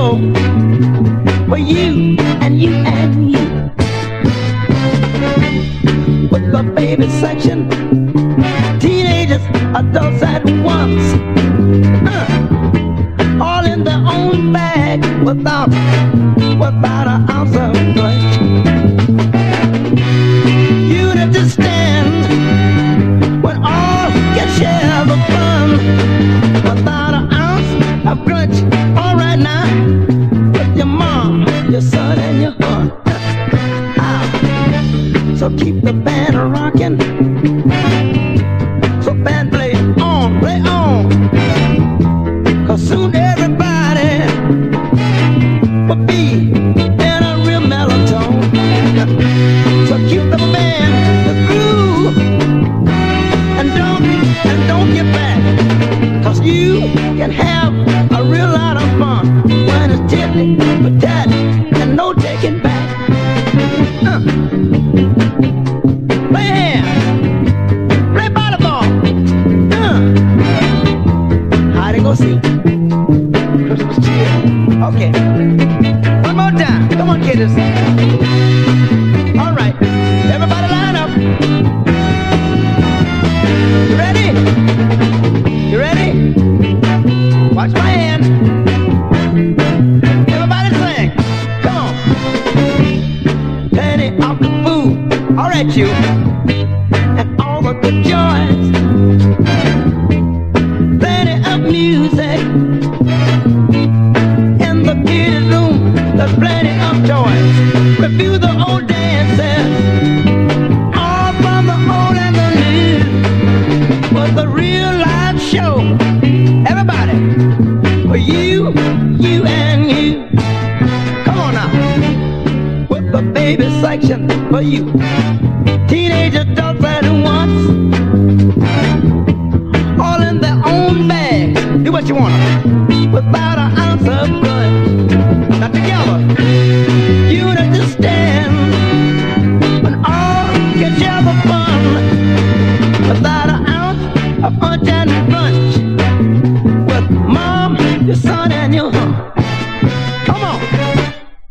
show for you and you and you. With the baby section, teenagers, adults at once, all in their own bag without an ounce of grudge. Unity stands when all can share the fun without an ounce of grudge. All right now, with your mom, your son, and your aunt. So keep the band rocking. So band play on, play on. 'Cause soon everybody will be in a real mellow tone. So keep the band, the groove, and don't get back. 'Cause you can have a real lot of fun when it's tiddly, but that and no taking back. Play hand, play volleyball, hide and go seek, Christmas cheer. Okay, one more time, come on kiddos. All right, everybody line up. You ready? You ready? Watch my hand. Everybody sing, come on. Penny off the food, all right you. And all of the joys, plenty of music. In the kids' room, there's plenty of toys. Review the old dances, all from the old and the new. Was a real live show. Everybody, for you, you and you. Come on now, with the baby section for you. Teenage adults at once, all in their own bag. Do what you want, without an ounce of blood. Now together, unity stand, when all can share the fun, without an ounce of punch and punch. With mom, your son, and your